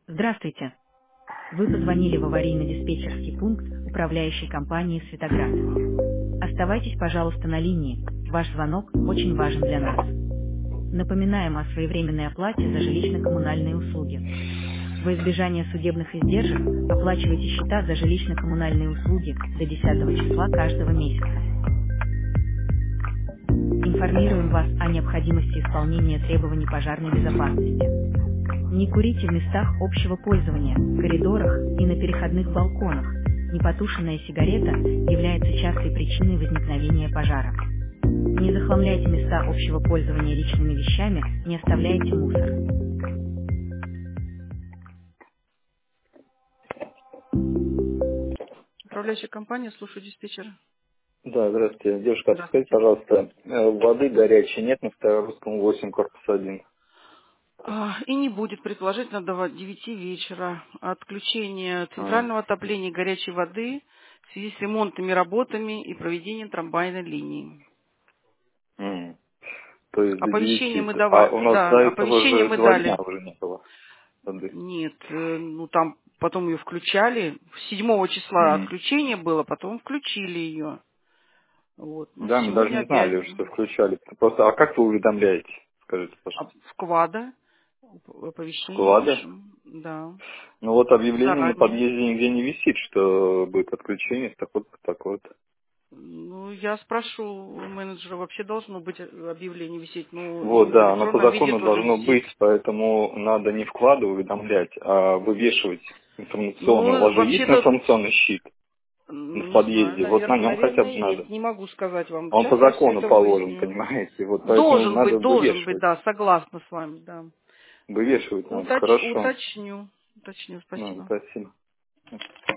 Здравствуйте. Вы позвонили в аварийно-диспетчерский пункт управляющей компании «Светоград». Оставайтесь, пожалуйста, на линии. Ваш звонок очень важен для нас. Напоминаем о своевременной оплате за жилищно-коммунальные услуги. Во избежание судебных издержек оплачивайте счета за жилищно-коммунальные услуги до 10 числа каждого месяца. Информируем вас о необходимости исполнения требований пожарной безопасности. Не курите в местах общего пользования, коридорах и на переходных балконах. Непотушенная сигарета является частой причиной возникновения пожара. Не захламляйте места общего пользования личными вещами, не оставляйте мусор. Управляющая компания, слушаю диспетчера. Да, здравствуйте. Девушка, подскажите, Здравствуйте. пожалуйста, воды горячей нет на Старорусском 8, корпус 1? И не будет, предположительно, до 9 вечера. Отключение А, центрального отопления и горячей воды в связи с ремонтными работами и проведением трамвайной линии. м. То есть до Оповещение 9. мы А давали, у нас до да, этого оповещение же мы 2 дня дали. уже не было воды. Нет, ну там потом ее включали. 7 числа М. отключение было, потом включили ее. Вот. Ну, Да, мы даже сегодня не опять знали, что включали. Просто, а как вы уведомляете? Скажите, пожалуйста. вклада, В оповещение вкладе? пишем, да, Ну вот объявление на заранее. подъезде нигде не висит, что будет отключение с такой-то, такой-то. Ну, я спрошу у менеджера, вообще должно быть объявление висеть, ну, и Вот, в да, оно по электронном виде закону тоже должно висеть. быть, поэтому надо не вклады уведомлять, а вывешивать информационно. У Ну, вас же есть вообще-то, информационный щит в не знаю, подъезде, вот на нем хотя наверное, бы есть. надо. Не могу сказать вам. Он по Сейчас я все закону это положен, выясню. понимаете, вот поэтому надо Должен быть, вывешивать. да, согласна с вами, да. Вывешивать надо, хорошо. Уточню, Ну, спасибо. спасибо.